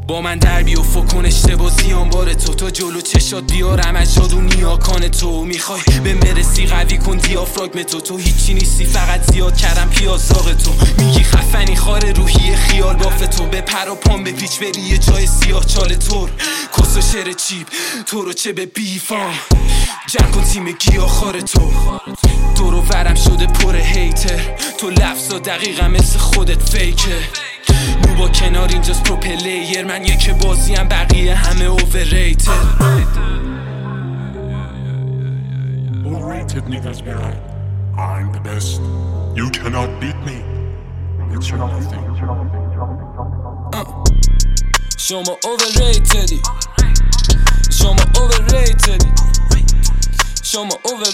با من در بیو فکن اشتباه زیان بار تو جلو چشات بیارم از جادو نیاکان تو میخوای به مرسی قوی کن دیافراگم تو هیچی نیستی فقط زیاد کردم پیازاق تو میگی خفنی خار روحی خیال باف تو به پر و پام به پیچ بری یه جای سیاه چال تور کس و شر چیپ تو رو چه به بیفام جمع کن تیم گیاهخوار تو دور و ورم شده پر هیتر تو لفظا دقیقا مثل خودت فیکه نوبا کنار اینجاست پرو پلیر من یک بازیم بقیه همه اوورریتد Overrated niggas be like, I'm the best. You cannot beat me. It's another thing. شما overratedی شما overratedی شما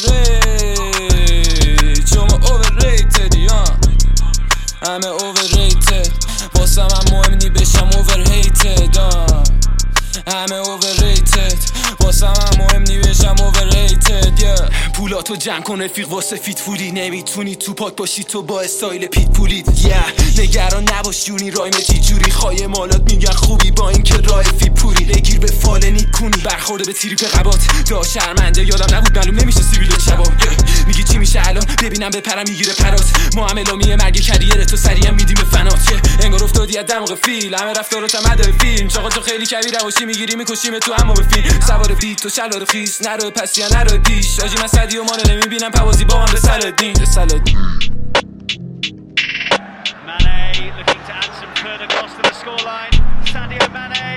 overratedی همه overrated واسه من مهم نی بشم overhated همه overrated واسه من مهم نی بشم overrated پولاتو جمع کن رفیق واسه فیت فولی نمیتونی تو پاک باشی تو با استایل پیت پولید نگران نباش جونی رایم چی جوری خواهی مالات میگن خوبی با اینکه راه فی پوری بگیر به فال نیکونی برخورده به تریپ قبات دا شرمنده یادم نبود معلوم نمیشه سیبیل شباب میگی چی میشه الان ببینم بپرم میگیره پرات ما هم اعلامیه مرگ کریر تو سریع میدیم به فنات انگار افتادی از دماغ فیل همه رفتارات هم ادای فیلم چاقا تو خیلی کبیر رواشی میگیری میکشیم تو اما به فیلم سوار بیت تو شلوار خیس نرو پس یا نرو پیش آجی من صدی و مانه نمیبینم پوازی با من رسالدین Mane looking to add some further goals to the scoreline. Sadio Mane